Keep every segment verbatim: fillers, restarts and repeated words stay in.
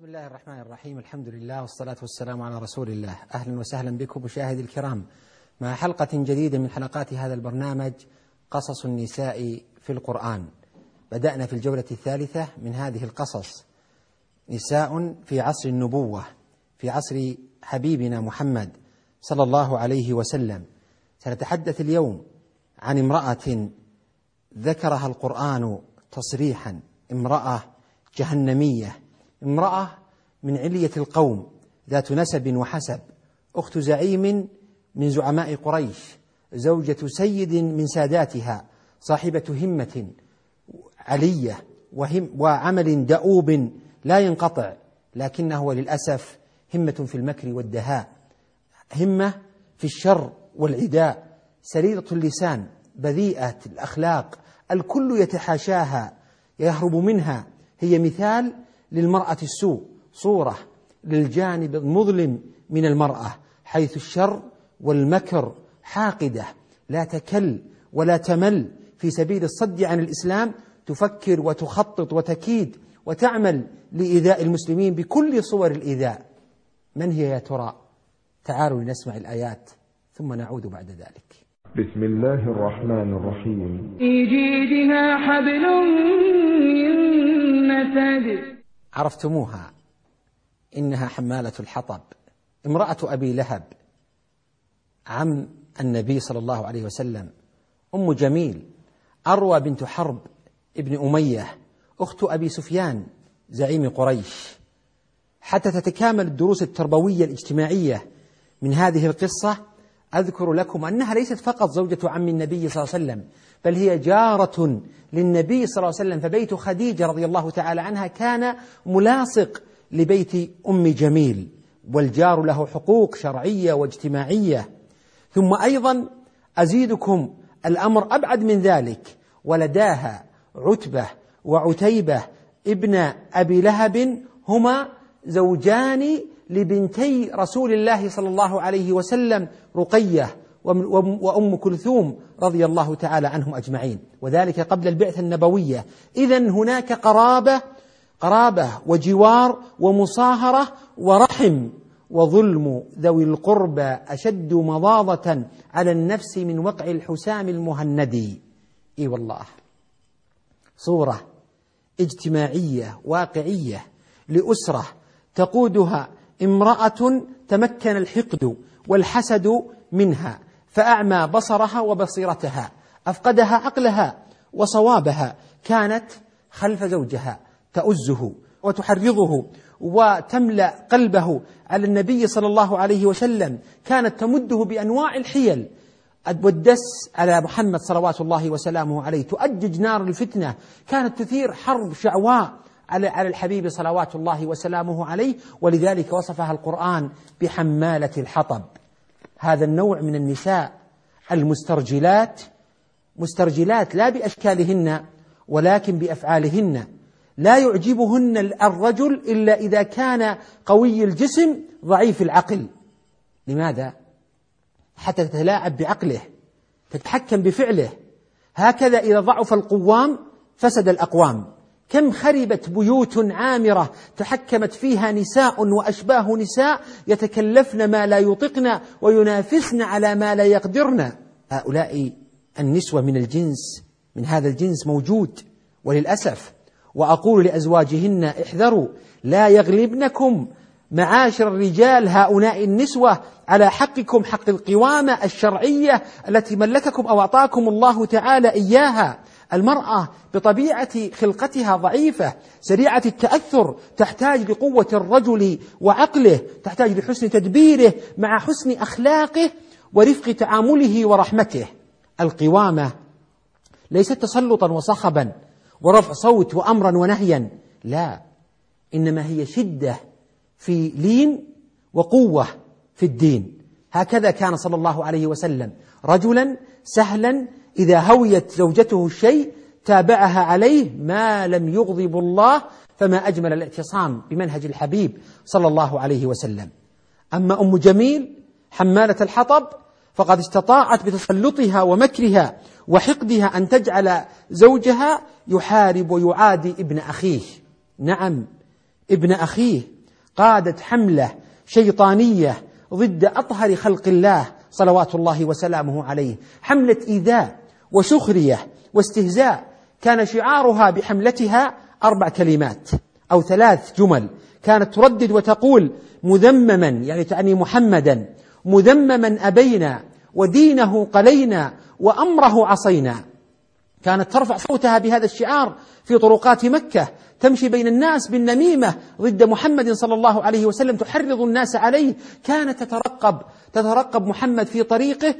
بسم الله الرحمن الرحيم. الحمد لله والصلاة والسلام على رسول الله. أهلا وسهلا بكم مشاهدي الكرام مع حلقة جديدة من حلقات هذا البرنامج قصص النساء في القرآن. بدأنا في الجولة الثالثة من هذه القصص، نساء في عصر النبوة، في عصر حبيبنا محمد صلى الله عليه وسلم. سنتحدث اليوم عن امرأة ذكرها القرآن تصريحا، امرأة جهنمية، امرأة من علية القوم، ذات نسب وحسب، أخت زعيم من زعماء قريش، زوجة سيد من ساداتها، صاحبة همة علية وهم وعمل دؤوب لا ينقطع، لكنه للأسف همة في المكر والدهاء، همة في الشر والعداء، سريرة اللسان، بذيئة الأخلاق، الكل يتحاشاها يهرب منها. هي مثال للمرأة السوء، صورة للجانب المظلم من المرأة، حيث الشر والمكر حاقدة، لا تكل ولا تمل في سبيل الصد عن الإسلام، تفكر وتخطط وتكيد وتعمل لإيذاء المسلمين بكل صور الإيذاء. من هي يا ترى؟ تعالوا لنسمع الآيات ثم نعود بعد ذلك. بسم الله الرحمن الرحيم. في جيدها حبل من مسد. عرفتموها، إنها حمالة الحطب، امرأة أبي لهب عم النبي صلى الله عليه وسلم، أم جميل، أروى بنت حرب ابن أمية، أخت أبي سفيان زعيم قريش. حتى تتكامل الدروس التربوية الاجتماعية من هذه القصة، أذكر لكم أنها ليست فقط زوجة عم النبي صلى الله عليه وسلم، بل هي جارة للنبي صلى الله عليه وسلم، فبيت خديجة رضي الله تعالى عنها كان ملاصق لبيت أم جميل، والجار له حقوق شرعية واجتماعية. ثم أيضا أزيدكم الأمر أبعد من ذلك، ولداها عتبة وعتيبة ابن أبي لهب، هما زوجان لبنتي رسول الله صلى الله عليه وسلم، رقية وأم كلثوم رضي الله تعالى عنهم أجمعين، وذلك قبل البعثة النبوية. إذن هناك قرابة قرابة وجوار ومصاهرة ورحم، وظلم ذوي القربى أشد مضاضة على النفس من وقع الحسام المهندي. إي والله، صورة اجتماعية واقعية لأسرة تقودها امرأة تمكن الحقد والحسد منها، فأعمى بصرها وبصيرتها، أفقدها عقلها وصوابها، كانت خلف زوجها تؤزه وتحرضه وتملأ قلبه على النبي صلى الله عليه وسلم، كانت تمده بأنواع الحيل والدس على محمد صلوات الله وسلامه عليه، تؤجج نار الفتنة، كانت تثير حرب شعواء على على الحبيب صلوات الله وسلامه عليه، ولذلك وصفها القرآن بحمالة الحطب. هذا النوع من النساء المسترجلات، مسترجلات لا بأشكالهن ولكن بأفعالهن، لا يعجبهن الرجل إلا إذا كان قوي الجسم ضعيف العقل. لماذا؟ حتى تتلاعب بعقله، تتحكم بفعله. هكذا إذا ضعف القوام فسد الأقوام. كم خربت بيوت عامرة تحكمت فيها نساء وأشباه نساء يتكلفن ما لا يطقن وينافسن على ما لا يقدرن. هؤلاء النسوة من الجنس من هذا الجنس موجود وللأسف. وأقول لأزواجهن احذروا، لا يغلبنكم معاشر الرجال هؤلاء النسوة على حقكم، حق القوامة الشرعية التي ملككم أو أعطاكم الله تعالى إياها. المرأة بطبيعة خلقتها ضعيفة، سريعة التأثر، تحتاج لقوة الرجل وعقله، تحتاج لحسن تدبيره مع حسن أخلاقه ورفق تعامله ورحمته. القوامة ليست تسلطا وصخبا ورفع صوت وأمرا ونهيا، لا، إنما هي شدة في لين وقوة في الدين. هكذا كان صلى الله عليه وسلم، رجلا سهلا، إذا هويت زوجته الشيء تابعها عليه ما لم يغضب الله، فما أجمل الاعتصام بمنهج الحبيب صلى الله عليه وسلم. أما أم جميل حمالة الحطب فقد استطاعت بتسلطها ومكرها وحقدها أن تجعل زوجها يحارب ويعادي ابن أخيه. نعم، ابن أخيه قادت حملة شيطانية ضد أطهر خلق الله صلوات الله وسلامه عليه، حملة إيذاء وسخرية واستهزاء. كان شعارها بحملتها أربع كلمات أو ثلاث جمل، كانت تردد وتقول: مذمما، يعني تعني محمدا، مذمما أبينا، ودينه قلينا، وأمره عصينا. كانت ترفع صوتها بهذا الشعار في طرقات مكة، تمشي بين الناس بالنميمة ضد محمد صلى الله عليه وسلم، تحرض الناس عليه. كانت تترقب تترقب محمد في طريقه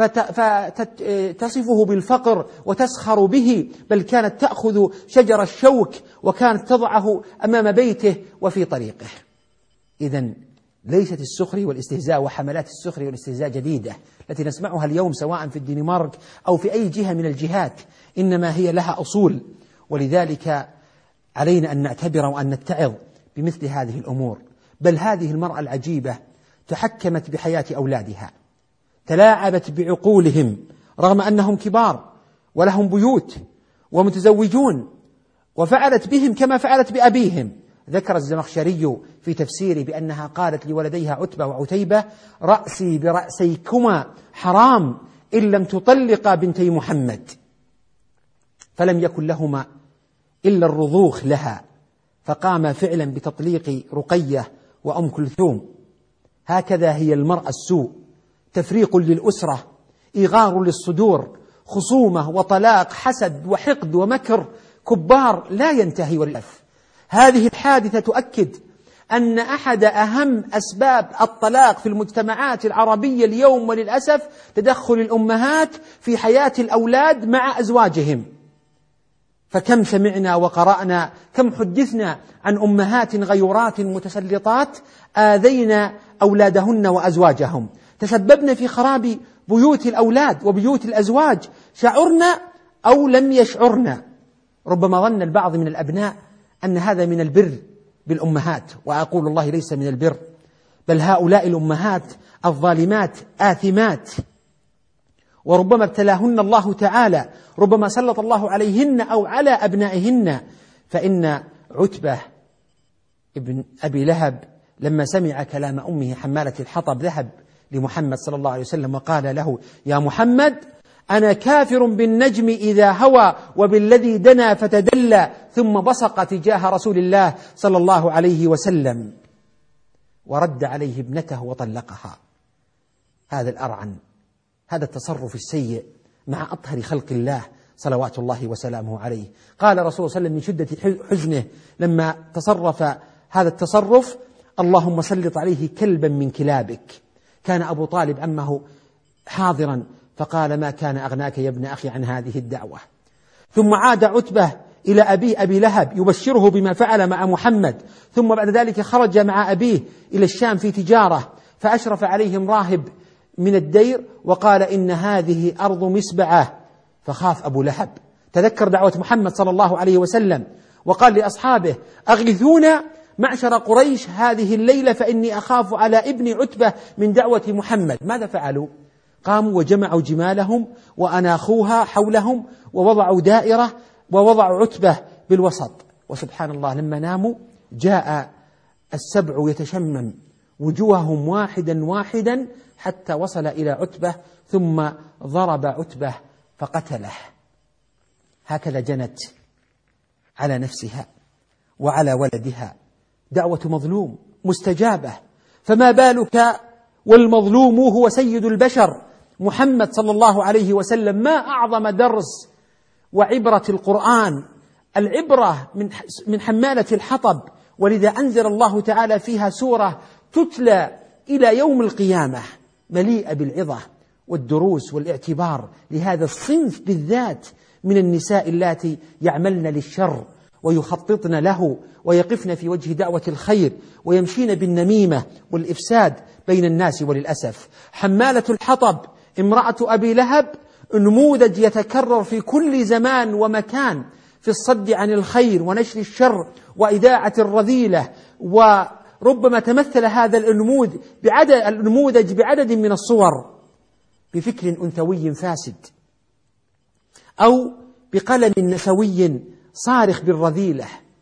فتصفه بالفقر وتسخر به، بل كانت تأخذ شجر الشوك وكانت تضعه أمام بيته وفي طريقه. إذن ليست السخري والاستهزاء وحملات السخري والاستهزاء جديدة التي نسمعها اليوم سواء في الدنمارك أو في أي جهة من الجهات، إنما هي لها أصول. ولذلك علينا أن نعتبر وأن نتعظ بمثل هذه الأمور. بل هذه المرأة العجيبة تحكمت بحياة أولادها، تلاعبت بعقولهم رغم أنهم كبار ولهم بيوت ومتزوجون، وفعلت بهم كما فعلت بأبيهم. ذكر الزمخشري في تفسيره بأنها قالت لولديها عتبة وعتيبة: رأسي برأسيكما حرام إن لم تطلقا بنتي محمد. فلم يكن لهما إلا الرضوخ لها، فقام فعلا بتطليق رقية وأم كلثوم. هكذا هي المرأة السوء، تفريق للأسرة، إغار للصدور، خصومة وطلاق، حسد وحقد ومكر كبار لا ينتهي والأف. هذه الحادثة تؤكد أن أحد أهم أسباب الطلاق في المجتمعات العربية اليوم وللأسف تدخل الأمهات في حياة الأولاد مع أزواجهم. فكم سمعنا وقرأنا، كم حدثنا عن أمهات غيورات متسلطات آذينا أولادهن وأزواجهم، تسببن في خراب بيوت الأولاد وبيوت الأزواج، شعرنا أو لم يشعرنا. ربما ظن البعض من الأبناء أن هذا من البر بالأمهات، وأقول الله ليس من البر، بل هؤلاء الأمهات الظالمات آثمات، وربما ابتلاهن الله تعالى، ربما سلط الله عليهن أو على أبنائهن. فإن عتبة ابن أبي لهب لما سمع كلام أمه حمالة الحطب ذهب لمحمد صلى الله عليه وسلم وقال له: يا محمد، أنا كافر بالنجم إذا هوى وبالذي دنا فتدلى، ثم بصق تجاه رسول الله صلى الله عليه وسلم ورد عليه ابنته وطلقها. هذا الأرعن، هذا التصرف السيء مع أطهر خلق الله صلوات الله وسلامه عليه. قال رسول الله صلى الله عليه وسلم من شدة حزنه لما تصرف هذا التصرف: اللهم سلط عليه كلبا من كلابك. كان أبو طالب عمه حاضرا فقال: ما كان أغناك يا ابن أخي عن هذه الدعوة. ثم عاد عتبة إلى أبيه أبي لهب يبشره بما فعل مع محمد، ثم بعد ذلك خرج مع أبيه إلى الشام في تجارة، فأشرف عليهم راهب من الدير وقال: إن هذه أرض مسبعة. فخاف أبو لهب، تذكر دعوة محمد صلى الله عليه وسلم وقال لأصحابه: أغثونا معشر قريش هذه الليلة فإني أخاف على ابن عتبة من دعوة محمد. ماذا فعلوا؟ قاموا وجمعوا جمالهم وأناخوها حولهم ووضعوا دائرة ووضعوا عتبة بالوسط. وسبحان الله لما ناموا جاء السبع يتشمم وجوههم واحدا واحدا حتى وصل إلى عتبة، ثم ضرب عتبة فقتله. هكذا جنت على نفسها وعلى ولدها. دعوة مظلوم مستجابة، فما بالك والمظلوم هو سيد البشر محمد صلى الله عليه وسلم. ما أعظم درس وعبرة القرآن، العبرة من من حمالة الحطب. ولذا أنزل الله تعالى فيها سورة تتلى إلى يوم القيامة مليئة بالعظة والدروس والاعتبار لهذا الصنف بالذات من النساء اللاتي يعملن للشر ويخططن له ويقفن في وجه دعوة الخير ويمشين بالنميمة والإفساد بين الناس. وللأسف حمالة الحطب امرأة أبي لهب نموذج يتكرر في كل زمان ومكان في الصد عن الخير ونشر الشر وإذاعة الرذيلة. وربما تمثل هذا النموذج بعدد, النموذج بعدد من الصور بفكر أنثوي فاسد، أو بقلم نسوي صارخ بالرذيلة،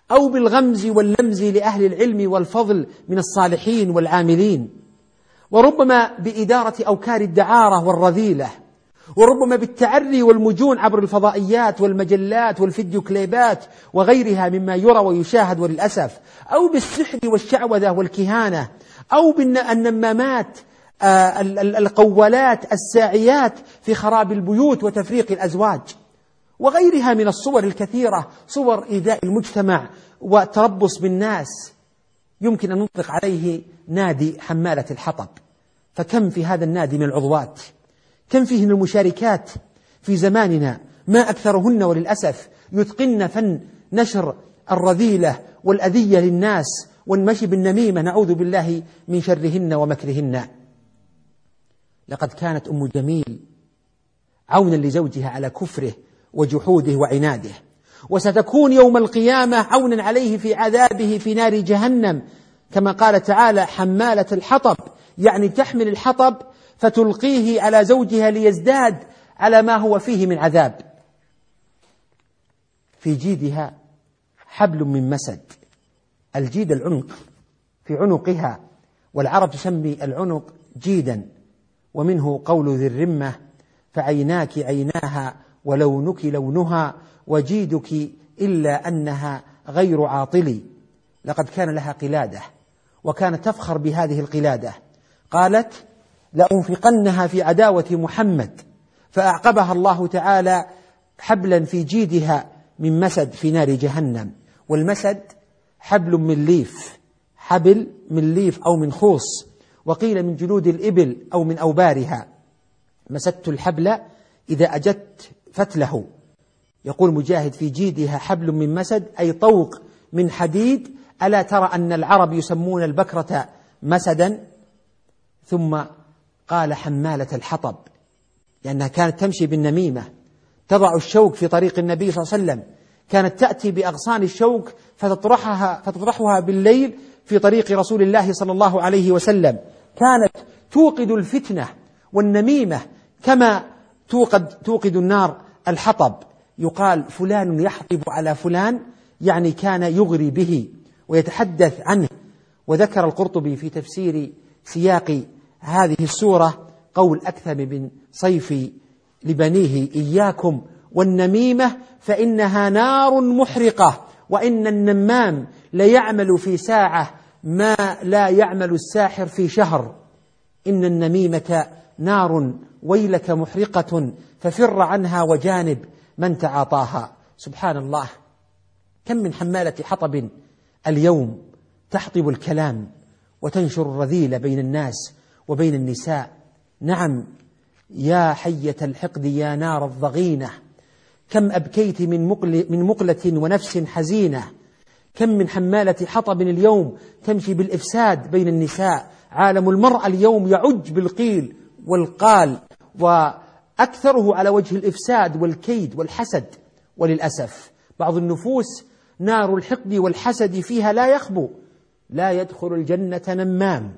أو بالغمز واللمز لأهل العلم والفضل من الصالحين والعاملين، وربما بإدارة أوكار الدعارة والرذيلة، وربما بالتعري والمجون عبر الفضائيات والمجلات والفيديو كليبات وغيرها مما يرى ويشاهد وللأسف، أو بالسحر والشعوذة والكهانة، أو بالنمامات القولات الساعيات في خراب البيوت وتفريق الأزواج، وغيرها من الصور الكثيرة، صور إيذاء المجتمع وتربص بالناس. يمكن أن نطلق عليه نادي حمالة الحطب، فكم في هذا النادي من العضوات، كم فيه من المشاركات في زماننا، ما أكثرهن وللأسف يتقن فن نشر الرذيلة والأذية للناس والمشي بالنميمة، نعوذ بالله من شرهن ومكرهن. لقد كانت أم جميل عونا لزوجها على كفره وجحوده وعناده، وستكون يوم القيامة عونا عليه في عذابه في نار جهنم، كما قال تعالى حمالة الحطب، يعني تحمل الحطب فتلقيه على زوجها ليزداد على ما هو فيه من عذاب. في جيدها حبل من مسد، الجيد العنق، في عنقها، والعرب تسمي العنق جيدا، ومنه قول ذي الرمة فعيناك عيناها ولونك لونها وجيدك إلا أنها غير عاطلي. لقد كان لها قلادة وكانت تفخر بهذه القلادة، قالت لأنفقنها في عداوة محمد، فأعقبها الله تعالى حبلا في جيدها من مسد في نار جهنم. والمسد حبل من ليف، حبل من ليف أو من خوص، وقيل من جلود الإبل أو من أوبارها. مسدت الحبل إذا أجدت فتله. يقول مجاهد في جيدها حبل من مسد أي طوق من حديد. ألا ترى أن العرب يسمون البكرة مسدا؟ ثم قال حمالة الحطب، لأنها كانت تمشي بالنميمة، تضع الشوك في طريق النبي صلى الله عليه وسلم، كانت تأتي بأغصان الشوك فتطرحها, فتطرحها بالليل في طريق رسول الله صلى الله عليه وسلم. كانت توقد الفتنة والنميمة كما توقد, توقد النار الحطب. يقال فلان يحطب على فلان، يعني كان يغري به ويتحدث عنه. وذكر القرطبي في تفسير سياق هذه السورة قول أكثم بن صيفي لبنيه إياكم والنميمة فإنها نار محرقة، وإن النمام ليعمل في ساعة ما لا يعمل الساحر في شهر. إن النميمة نار ويلك محرقة ففر عنها وجانب من تعاطاها. سبحان الله، كم من حمالة حطب اليوم تحطب الكلام وتنشر الرذيل بين الناس وبين النساء. نعم يا حية الحقد يا نار الضغينة، كم أبكيت من مقل من مقلة ونفس حزينة. كم من حمالة حطب اليوم تمشي بالإفساد بين النساء. عالم المرأة اليوم يعج بالقيل والقال، وأكثره على وجه الإفساد والكيد والحسد. وللأسف بعض النفوس نار الحقد والحسد فيها لا يخبو. لا يدخل الجنة نمام،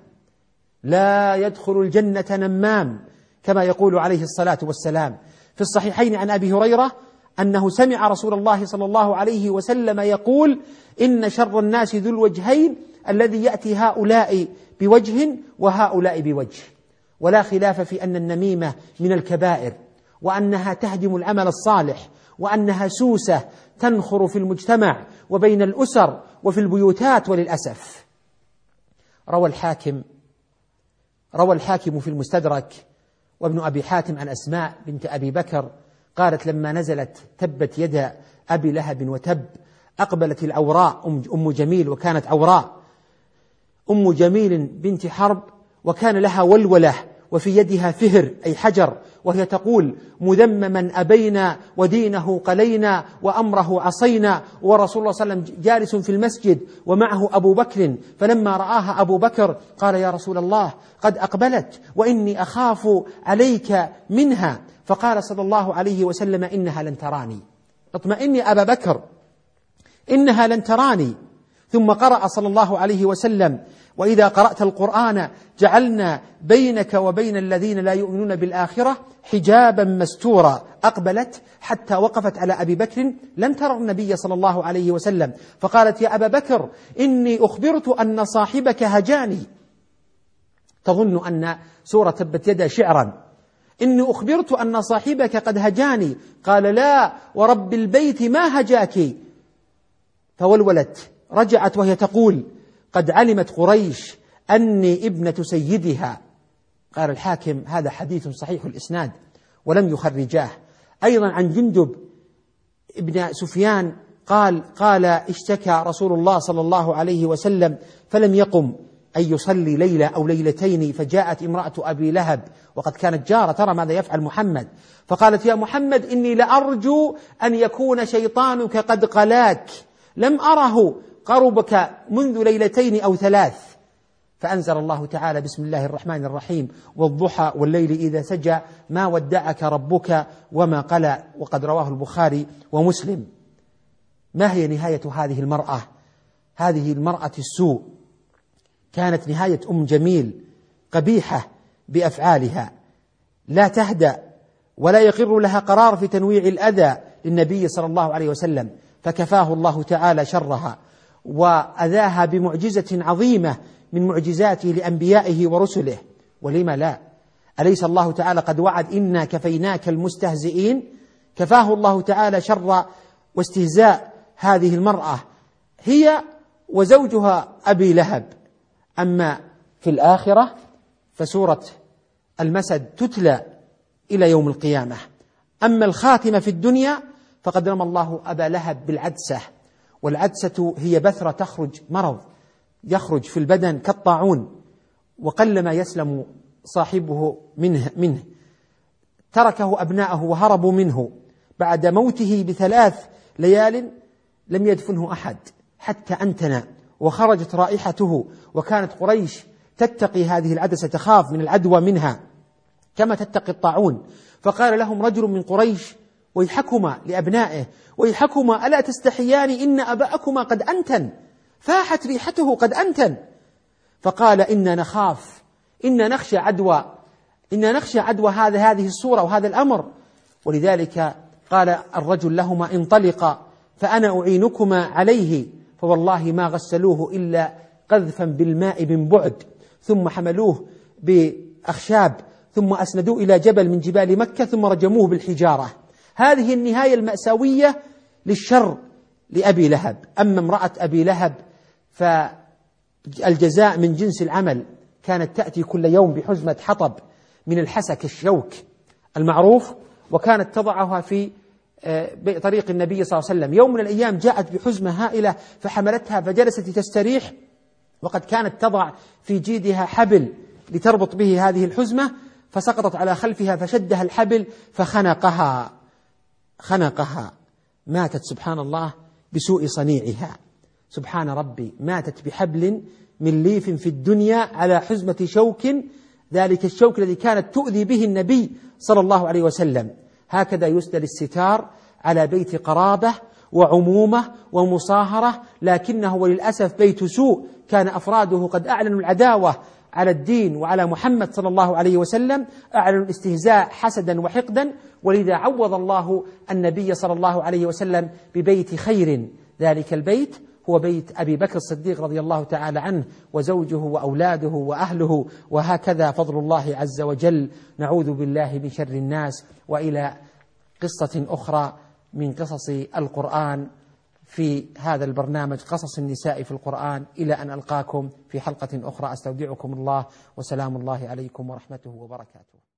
لا يدخل الجنة نمام، كما يقول عليه الصلاة والسلام في الصحيحين عن أبي هريرة أنه سمع رسول الله صلى الله عليه وسلم يقول إن شر الناس ذو الوجهين الذي يأتي هؤلاء بوجه وهؤلاء بوجه. ولا خلاف في أن النميمة من الكبائر، وأنها تهدم العمل الصالح، وأنها سوسة تنخر في المجتمع وبين الأسر وفي البيوتات. وللأسف روى الحاكم روى الحاكم في المستدرك وابن أبي حاتم عن أسماء بنت أبي بكر قالت لما نزلت تبت يد أبي لهب وتب أقبلت العوراء أم جميل، وكانت عوراء أم جميل بنت حرب، وكان لها ولولة وفي يدها فهر أي حجر، وهي تقول مذمما أبينا ودينه قلينا وأمره عصينا. ورسول الله صلى الله عليه وسلم جالس في المسجد ومعه أبو بكر، فلما رآها أبو بكر قال يا رسول الله قد أقبلت وإني أخاف عليك منها. فقال صلى الله عليه وسلم إنها لن تراني، اطمئني أبا بكر إنها لن تراني. ثم قرأ صلى الله عليه وسلم: وإذا قرأت القرآن جعلنا بينك وبين الذين لا يؤمنون بالآخرة حجابا مستورا. أقبلت حتى وقفت على أبي بكر، لم ترى النبي صلى الله عليه وسلم، فقالت: يا أبا بكر، إني أخبرت أن صاحبك هجاني. تظن أن سورة تبت يدا شعرا. إني أخبرت أن صاحبك قد هجاني. قال: لا ورب البيت ما هجاك. فولولت، رجعت وهي تقول: قد علمت قريش أني ابنة سيدها. قال الحاكم: هذا حديث صحيح الإسناد ولم يخرجاه. أيضا عن جندب ابن سفيان قال قال اشتكى رسول الله صلى الله عليه وسلم فلم يقم أن يصلي ليلة أو ليلتين، فجاءت امرأة أبي لهب وقد كانت جارة ترى ماذا يفعل محمد، فقالت: يا محمد، إني لأرجو أن يكون شيطانك قد قلاك، لم أره قربك منذ ليلتين أو ثلاث. فأنزل الله تعالى: بسم الله الرحمن الرحيم: والضحى والليل إذا سجى ما ودعك ربك وما قلى. وقد رواه البخاري ومسلم. ما هي نهاية هذه المرأة؟ هذه المرأة السوء كانت نهاية أم جميل قبيحة بأفعالها، لا تهدأ ولا يقر لها قرار في تنويع الأذى للنبي صلى الله عليه وسلم، فكفاه الله تعالى شرها وأذاها بمعجزة عظيمة من معجزاته لأنبيائه ورسله. ولما لا؟ أليس الله تعالى قد وعد: إنا كفيناك المستهزئين؟ كفاه الله تعالى شر واستهزاء هذه المرأة هي وزوجها أبي لهب. أما في الآخرة فسورة المسد تتلى إلى يوم القيامة. أما الخاتمة في الدنيا فقد رمى الله أبا لهب بالعدسة، والعدسة هي بثرة تخرج، مرض يخرج في البدن كالطاعون، وقلما يسلم صاحبه منه, منه تركه أبناءه وهربوا منه. بعد موته بثلاث ليال لم يدفنه أحد حتى أنتنى وخرجت رائحته، وكانت قريش تتقي هذه العدسة، تخاف من العدوى منها كما تتقي الطاعون. فقال لهم رجل من قريش: ويحكما لأبنائه: ويحكما ألا تستحيان إن أباءكما قد أنتن، فاحت ريحته قد أنتن. فقال: إنا نخاف، إنا نخشى عدوى، إنا نخشى عدوى هذا هذه الصورة وهذا الأمر. ولذلك قال الرجل لهما: انطلقا فأنا أعينكما عليه. فوالله ما غسلوه إلا قذفا بالماء من بعد، ثم حملوه بأخشاب، ثم أسندوه إلى جبل من جبال مكة، ثم رجموه بالحجارة. هذه النهاية المأساوية للشر لأبي لهب. أما امرأة أبي لهب فالجزاء من جنس العمل، كانت تأتي كل يوم بحزمة حطب من الحسك الشوك المعروف، وكانت تضعها في بطريق النبي صلى الله عليه وسلم. يوم من الأيام جاءت بحزمة هائلة فحملتها فجلست تستريح، وقد كانت تضع في جيدها حبل لتربط به هذه الحزمة، فسقطت على خلفها فشدها الحبل فخنقها خنقها ماتت سبحان الله بسوء صنيعها. سبحان ربي، ماتت بحبل من ليف في الدنيا على حزمة شوك، ذلك الشوك الذي كانت تؤذي به النبي صلى الله عليه وسلم. هكذا يسدل الستار على بيت قرابة وعمومة ومصاهرة، لكنه وللأسف بيت سوء، كان أفراده قد أعلنوا العداوة على الدين وعلى محمد صلى الله عليه وسلم، أعلنوا الاستهزاء حسدا وحقدا. ولذا عوض الله النبي صلى الله عليه وسلم ببيت خير، ذلك البيت هو بيت أبي بكر الصديق رضي الله تعالى عنه وزوجه وأولاده وأهله. وهكذا فضل الله عز وجل. نعوذ بالله من شر الناس. وإلى قصة أخرى من قصص القرآن في هذا البرنامج، قصص النساء في القرآن. إلى أن ألقاكم في حلقة أخرى، أستودعكم الله، وسلام الله عليكم ورحمته وبركاته.